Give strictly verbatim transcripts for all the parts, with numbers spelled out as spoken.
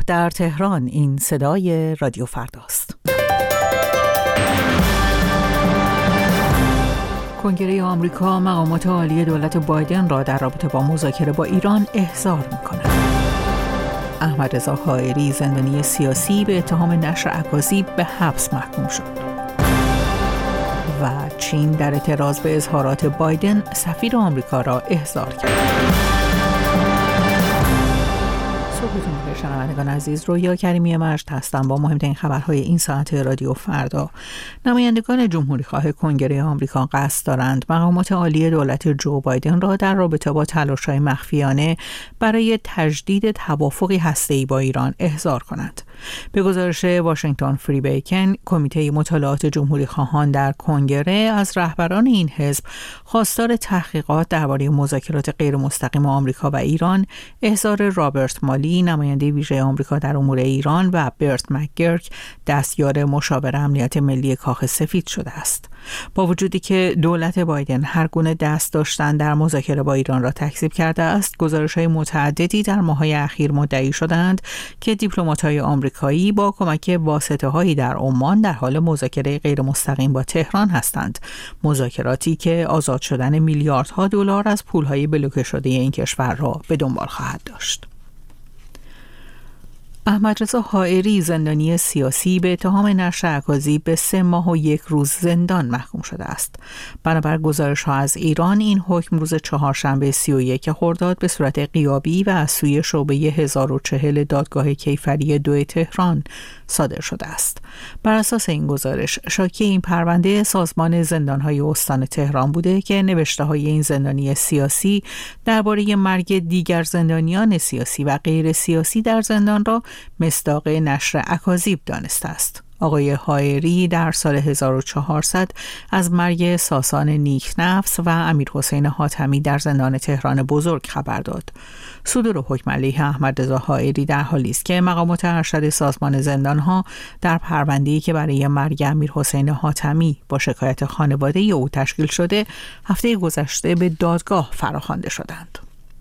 در تهران. این صدای رادیو فرداست. کنگره آمریکا مقامات عالی دولت بایدن را در رابطه با مذاکره با ایران احضار می‌کند. احمد رضا حائری زندانی سیاسی به اتهام نشر اکاذیب به حبس محکوم شد. و چین در اعتراض به اظهارات بایدن سفیر آمریکا را احضار کرد. صبحتون بخیر شنوندگان عزیز، رویا کریمی مجد هستم با مهمترین خبرهای این ساعت رادیو فردا. نمایندگان جمهوری خواه کنگره آمریکا قصد دارند مقامات عالی دولت جو بایدن را در رابطه با تلاش‌های مخفیانه برای تجدید توافقی هسته‌ای با ایران احضار کنند. به گزارش واشنگتن فری بیکن، کمیته مطالعات جمهوری خواهان در کنگره از رهبران این حزب خواستار تحقیقات درباره مذاکرات غیر مستقیم آمریکا و ایران، احضار رابرت مالی نماینده ویژه آمریکا در امور ایران و برت مکگرک دستیار مشاور امنیت ملی کاخ سفید شده است. با وجودی که دولت بایدن هر گونه دست داشتن در مذاکره با ایران را تکذیب کرده است، گزارش‌های متعددی در ماه‌های اخیر مدعی شدند که دیپلمات‌های آمریکایی با کمک واسطه‌هایی در عمان در حال مذاکره غیر مستقیم با تهران هستند. مذاکراتی که آزاد شدن میلیاردها دلار از پول‌های بلوکه شده این کشور را به دنبال خواهد داشت. احمد رضا حائری زندانی سیاسی به اتهام نشر اکاذیب به سه ماه و یک روز زندان محکوم شده است. بنابر گزارش‌ها از ایران، این حکم روز چهارشنبه سی و یک خرداد به صورت غیابی و از سوی شعبه هزار و چهل دادگاه کیفری دو تهران صادر شده است. بر اساس این گزارش، شاکی این پرونده سازمان زندان‌های استان تهران بوده که نوشته‌های این زندانی سیاسی درباره مرگ دیگر زندانیان سیاسی و غیر سیاسی در زندان را مصداق نشر اکاذیب دانسته است. آقای حائری در سال هزار و چهارصد از مرگ ساسان نیکنفس و امیر حسین حاتمی در زندان تهران بزرگ خبر داد. صدور حکم علیه احمد رضا حائری در حالی است که مقامات ارشد سازمان زندانها در پرونده‌ای که برای مرگ امیر حسین حاتمی با شکایت خانواده او تشکیل شده، هفته گذشته به دادگاه فراخوانده شدند.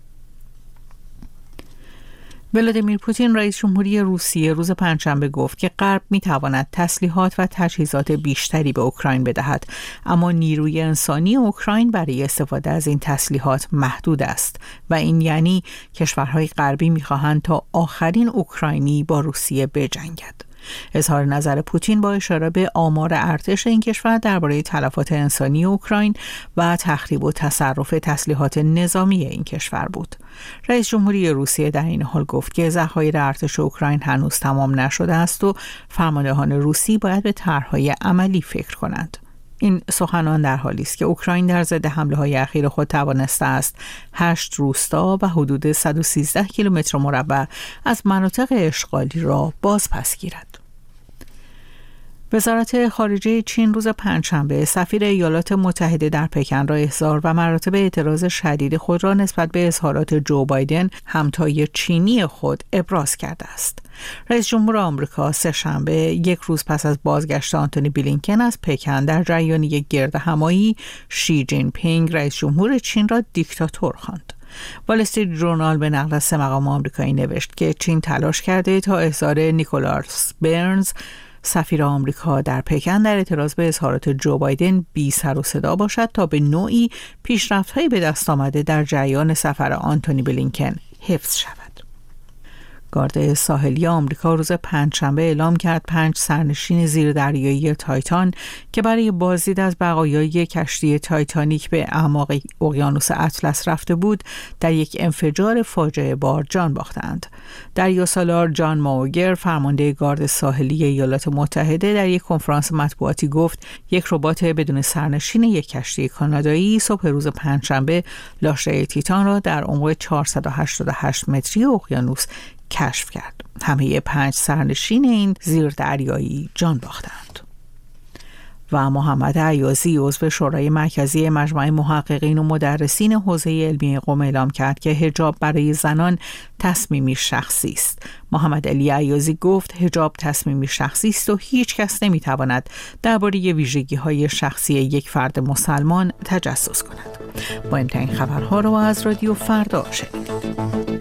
ولادیمیر پوتین رئیس جمهوری روسیه روز پنجشنبه گفت که غرب می‌تواند تسلیحات و تجهیزات بیشتری به اوکراین بدهد، اما نیروی انسانی اوکراین برای استفاده از این تسلیحات محدود است و این یعنی کشورهای غربی می‌خواهند تا آخرین اوکراینی با روسیه بجنگد. اظهار نظر پوتین با اشاره به آمار ارتش این کشور درباره تلفات انسانی اوکراین و تخریب و تصرف تسلیحات نظامی این کشور بود. رئیس جمهوری روسیه در این حال گفت که ذخایر ارتش اوکراین هنوز تمام نشده است و فرماندهان روسی باید به طرح‌های عملی فکر کنند. این سخنان در حالی است که اوکراین در ضد حمله‌های اخیر خود توانسته است هشت روستا و حدود صد و سیزده کیلومتر مربع از مناطق اشغالی را باز پس گیرد. وزارت خارجه چین روز پنجشنبه سفیر ایالات متحده در پکن را احضار و مراتب اعتراض شدید خود را نسبت به اظهارات جو بایدن همتای چینی خود ابراز کرده است. رئیس جمهور آمریکا سه‌شنبه یک روز پس از بازگشت آنتونی بلینکن از پکن در جریان یک گردهمایی، شی جین پینگ رئیس جمهور چین را دیکتاتور خواند. وال استریت ژورنال به نقل از سه مقام آمریکایی نوشت که چین تلاش کرده تا احضار نیکولاس برنز سفیر آمریکا در پکن در اعتراض به اظهارات جو بایدن بی سر و صدا باشد تا به نوعی پیشرفت‌های به دست آمده در جریان سفر آنتونی بلینکن حفظ شود. گارد ساحلی آمریکا روز پنجشنبه اعلام کرد پنج سرنشین زیردریایی تایتان که برای بازدید از بقایای کشتی تایتانیک به اعماق اقیانوس اطلس رفته بود، در یک انفجار فاجعه بار جان باختند. دریاسالار جان ماوگر، فرمانده گارد ساحلی ایالات متحده، در یک کنفرانس مطبوعاتی گفت یک ربات بدون سرنشین یک کشتی کانادایی صبح روز پنجشنبه لاشه تیتان را در عمق چهارصد و هشتاد و هشت متری اقیانوس کشف کرد. همه پنج سرنشین این زیردریایی جان باختند. و محمد عیازی عضو شورای مرکزی مجمع محققین و مدرسین حوزه علمی قم اعلام کرد که حجاب برای زنان تصمیمی شخصی است. محمد علی عیازی گفت حجاب تصمیمی شخصی است و هیچ کس نمیتواند درباره ویژگی‌های شخصی یک فرد مسلمان تجسس کند. با این خبرها رو از رادیو فردا شنیدید.